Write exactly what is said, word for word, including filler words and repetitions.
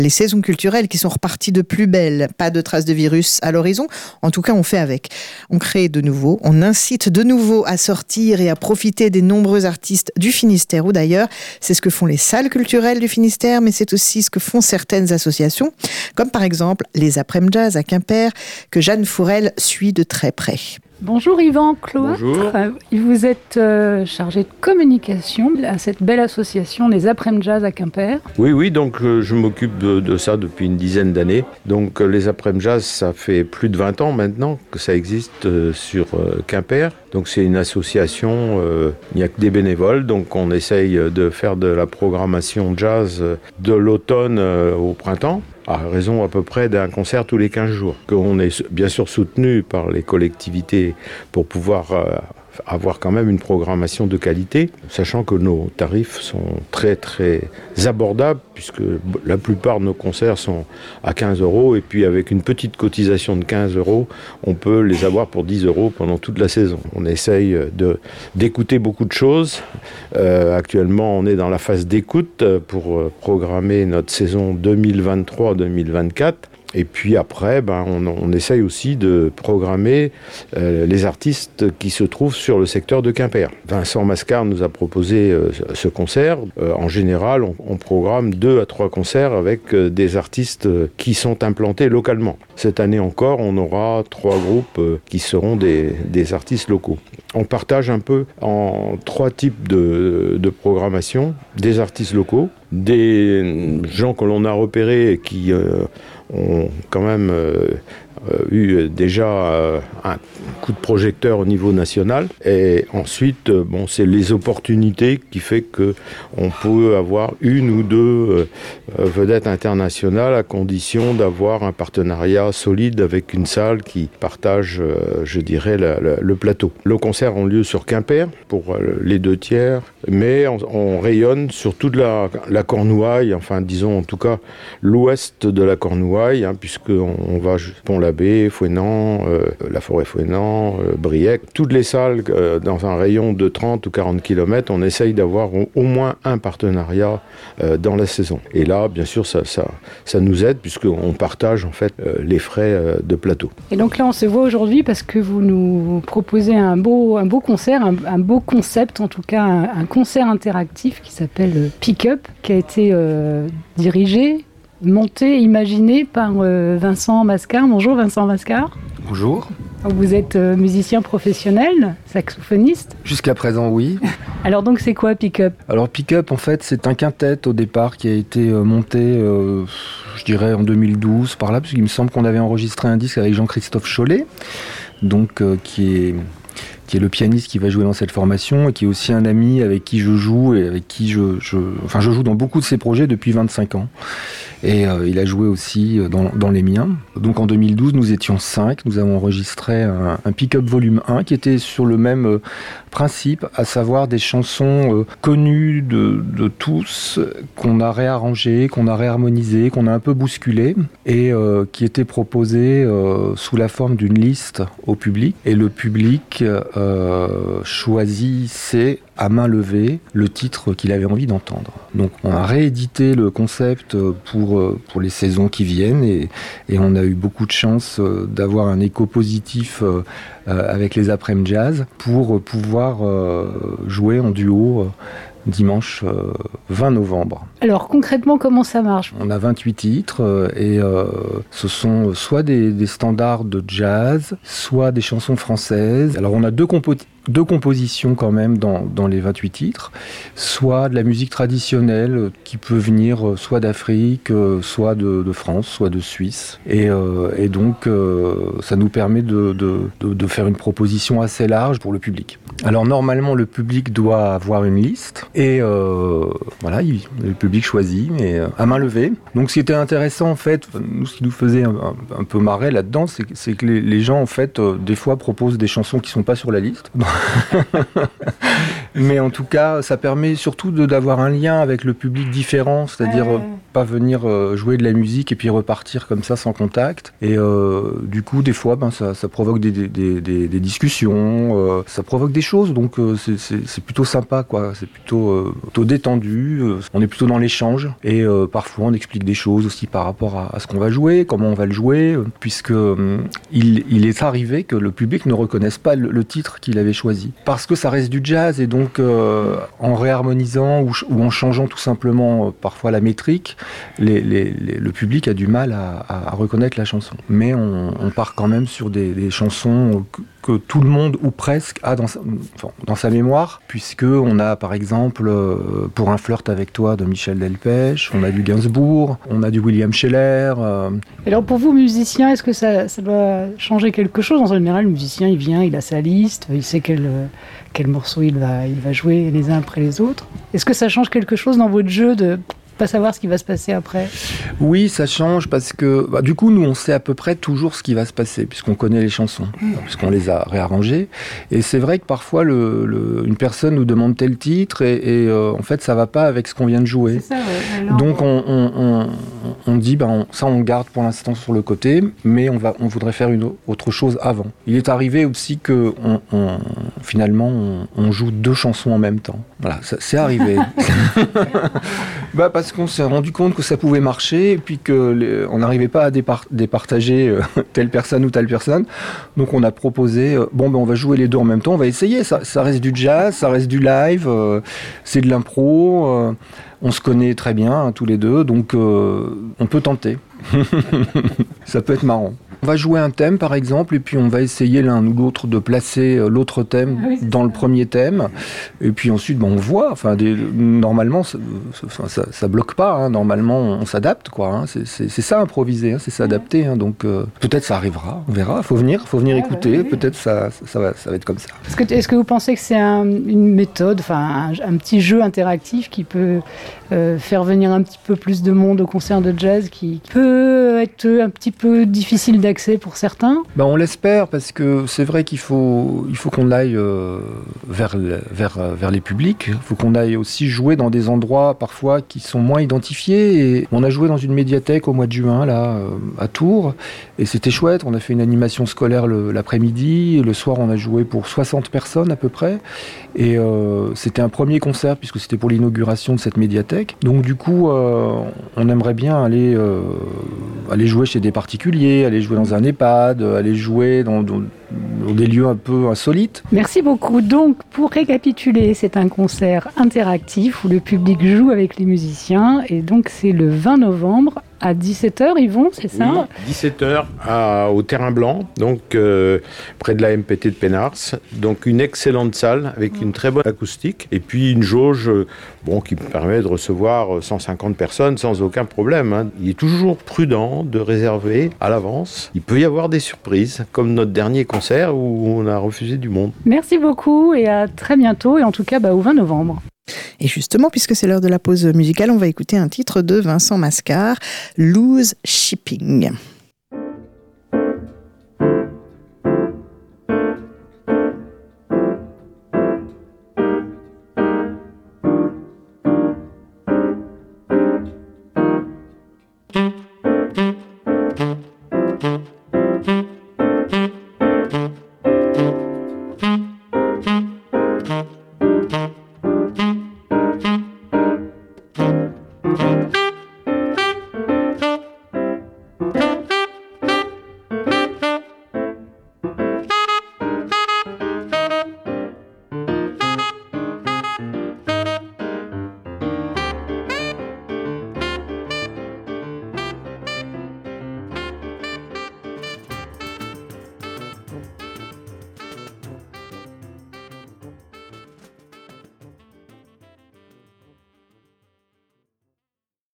Les saisons culturelles qui sont reparties de plus belle, pas de traces de virus à l'horizon, en tout cas on fait avec. On crée de nouveau, on incite de nouveau à sortir et à profiter des nombreux artistes du Finistère ou d'ailleurs. C'est ce que font les salles culturelles du Finistère, mais c'est aussi ce que font certaines associations, comme par exemple les Après-midi Jazz à Quimper, que Jeanne Fourel suit de très près. Bonjour Yvan Cloître. Bonjour. Vous êtes euh, chargé de communication à cette belle association des Après-midi Jazz à Quimper. Oui, oui, donc euh, je m'occupe de, de ça depuis une dizaine d'années. Donc euh, les Après-midi Jazz, ça fait plus de vingt ans maintenant que ça existe euh, sur euh, Quimper. Donc c'est une association, euh, il n'y a que des bénévoles, donc on essaye de faire de la programmation jazz de l'automne euh, au printemps, à raison à peu près d'un concert tous les quinze jours. On est bien sûr soutenu par les collectivités pour pouvoir euh, avoir quand même une programmation de qualité, sachant que nos tarifs sont très très abordables, puisque la plupart de nos concerts sont à quinze euros, et puis avec une petite cotisation de quinze euros, on peut les avoir pour dix euros pendant toute la saison. On essaye de, d'écouter beaucoup de choses. Euh, actuellement, on est dans la phase d'écoute pour programmer notre saison deux mille vingt-trois deux mille vingt-quatre. Et puis après, ben, on, on essaye aussi de programmer euh, les artistes qui se trouvent sur le secteur de Quimper. Vincent Mascard nous a proposé euh, ce concert. Euh, en général, on, on programme deux à trois concerts avec euh, des artistes euh, qui sont implantés localement. Cette année encore, on aura trois groupes euh, qui seront des, des artistes locaux. On partage un peu en trois types de, de programmation. Des artistes locaux, des gens que l'on a repérés et qui euh, ont quand même euh, euh, eu déjà euh, un coup de projecteur au niveau national. Et ensuite, euh, bon, c'est les opportunités qui fait que on peut avoir une ou deux euh, vedettes internationales à condition d'avoir un partenariat solide avec une salle qui partage, euh, je dirais, la, la, le plateau. Le concert a lieu sur Quimper pour euh, les deux tiers, mais on, on rayonne sur toute la, la Cornouaille, enfin disons en tout cas l'ouest de la Cornouaille, hein, puisqu'on on va Pont-l'Abbé, Fouesnant, euh, la Forêt-Fouesnant, euh, Briec. Toutes les salles euh, dans un rayon de trente ou quarante kilomètres, on essaye d'avoir au, au moins un partenariat euh, dans la saison. Et là, bien sûr, ça, ça, ça nous aide puisqu'on partage en fait euh, les frais euh, de plateau. Et donc là, on se voit aujourd'hui parce que vous nous proposez un beau, un beau concert, un, un beau concept, en tout cas un, un concert interactif qui s'appelle Pick Up, qui a été euh, dirigé, monté, imaginé par euh, Vincent Mascard. Bonjour Vincent Mascard. Bonjour. Vous êtes euh, musicien professionnel, saxophoniste. Jusqu'à présent, oui. Alors donc c'est quoi Pick Up ? Alors Pick Up, en fait, c'est un quintet au départ qui a été euh, monté, euh, je dirais en deux mille douze, par là, parce qu'il me semble qu'on avait enregistré un disque avec Jean-Christophe Chollet, donc euh, qui est... qui est le pianiste qui va jouer dans cette formation et qui est aussi un ami avec qui je joue et avec qui je, je, enfin je joue dans beaucoup de ses projets depuis vingt-cinq ans. Et euh, il a joué aussi dans, dans les miens. Donc en deux mille douze, nous étions cinq. Nous avons enregistré un, un Pick-up volume un qui était sur le même euh, principe, à savoir des chansons euh, connues de, de tous, qu'on a réarrangées, qu'on a réharmonisées, qu'on a un peu bousculées et euh, qui étaient proposées euh, sous la forme d'une liste au public. Et le public euh, choisissait à main levée le titre qu'il avait envie d'entendre. Donc on a réédité le concept pour, pour les saisons qui viennent et, et on a eu beaucoup de chance d'avoir un écho positif euh, avec les Après-midi Jazz pour pouvoir euh, jouer en duo euh, dimanche euh, vingt novembre. Alors concrètement, comment ça marche ? On a vingt-huit titres euh, et euh, ce sont soit des, des standards de jazz, soit des chansons françaises. Alors on a deux compositions. Deux compositions quand même dans, dans les vingt-huit titres, soit de la musique traditionnelle qui peut venir soit d'Afrique, soit de, de France, soit de Suisse. Et, euh, et donc euh, ça nous permet de, de, de, de faire une proposition assez large pour le public. Alors normalement le public doit avoir une liste et euh, voilà, il, le public choisit mais à main levée. Donc ce qui était intéressant en fait, nous ce qui nous faisait un, un, un peu marrer là-dedans, c'est, c'est que les, les gens en fait euh, des fois proposent des chansons qui sont pas sur la liste. Mais en tout cas, ça permet surtout de, d'avoir un lien avec le public différent, c'est-à-dire euh, pas venir euh, jouer de la musique et puis repartir comme ça sans contact. Et euh, du coup, des fois, ben, ça, ça provoque des, des, des, des discussions, euh, ça provoque des choses, donc euh, c'est, c'est, c'est plutôt sympa, quoi. C'est plutôt, euh, plutôt détendu, euh, on est plutôt dans l'échange, et euh, parfois on explique des choses aussi par rapport à, à ce qu'on va jouer, comment on va le jouer, euh, puisque euh, il, il est arrivé que le public ne reconnaisse pas le, le titre qu'il avait choisi. Parce que ça reste du jazz, et donc euh, en réharmonisant ou, ou en changeant tout simplement euh, parfois la métrique, les, les, les, le public a du mal à, à, à reconnaître la chanson. Mais on, on part quand même sur des, des chansons que, que tout le monde, ou presque, a dans sa, enfin, dans sa mémoire, puisqu'on a par exemple euh, Pour un flirt avec toi de Michel Delpech, on a du Gainsbourg, on a du William Scheller. Euh... Alors pour vous, musiciens, est-ce que ça, ça doit changer quelque chose? En général, le musicien, il vient, il a sa liste, il sait quel, quel morceau il va, il va jouer les uns après les autres. Est-ce que ça change quelque chose dans votre jeu de pas savoir ce qui va se passer après? Oui, ça change parce que bah, du coup, nous, on sait à peu près toujours ce qui va se passer puisqu'on connaît les chansons, mmh. puisqu'on les a réarrangées. Et c'est vrai que parfois, le, le, une personne nous demande tel titre et, et euh, en fait, ça va pas avec ce qu'on vient de jouer. C'est ça, ouais. Alors, donc, on, on, on, on dit, bah, on, ça, on garde pour l'instant sur le côté, mais on va, on voudrait faire une autre chose avant. Il est arrivé aussi que on, on, finalement, on, on joue deux chansons en même temps. Voilà, ça, c'est arrivé. bah, parce qu'on s'est rendu compte que ça pouvait marcher et puis qu'on n'arrivait pas à départ- départager euh, telle personne ou telle personne. Donc on a proposé, euh, bon ben on va jouer les deux en même temps, on va essayer, ça, ça reste du jazz, ça reste du live, euh, c'est de l'impro, euh, on se connaît très bien hein, tous les deux, donc euh, on peut tenter. Ça peut être marrant. On va jouer un thème par exemple et puis on va essayer l'un ou l'autre de placer l'autre thème ah oui, dans ça. Le premier thème et puis ensuite ben, on voit, enfin, des, normalement ça, ça, ça bloque pas, hein. Normalement on s'adapte quoi, hein. c'est, c'est, c'est ça improviser, hein. C'est s'adapter, hein. Donc euh, peut-être ça arrivera, on verra, faut venir, faut venir ah, écouter, bah, oui. Peut-être ça, ça, ça, va, ça va être comme ça. Est-ce que, est-ce que vous pensez que c'est un, une méthode, enfin un, un petit jeu interactif qui peut euh, faire venir un petit peu plus de monde au concert de jazz qui peut être un petit peu difficile d'accès accès pour certains? Ben on l'espère parce que c'est vrai qu'il faut, il faut qu'on aille euh, vers, vers, vers les publics. Il faut qu'on aille aussi jouer dans des endroits parfois qui sont moins identifiés. Et on a joué dans une médiathèque au mois de juin là, à Tours et c'était chouette. On a fait une animation scolaire le, l'après-midi. Et le soir, on a joué pour soixante personnes à peu près. Et euh, c'était un premier concert puisque c'était pour l'inauguration de cette médiathèque. Donc du coup, euh, on aimerait bien aller, euh, aller jouer chez des particuliers, aller jouer dans un EHPAD, aller jouer dans, dans, dans des lieux un peu insolites. Merci beaucoup. Donc, pour récapituler, c'est un concert interactif où le public joue avec les musiciens et donc c'est le vingt novembre à dix-sept heures, Yvon, c'est ça? Oui, dix-sept heures à, au Terrain Blanc, donc euh, près de la M P T de Pénars. Donc une excellente salle avec mmh. une très bonne acoustique et puis une jauge bon, qui permet de recevoir cent cinquante personnes sans aucun problème, hein. Il est toujours prudent de réserver à l'avance. Il peut y avoir des surprises, comme notre dernier concert où on a refusé du monde. Merci beaucoup et à très bientôt et en tout cas bah, au vingt novembre. Et justement, puisque c'est l'heure de la pause musicale, on va écouter un titre de Vincent Mascard, Loose Shipping.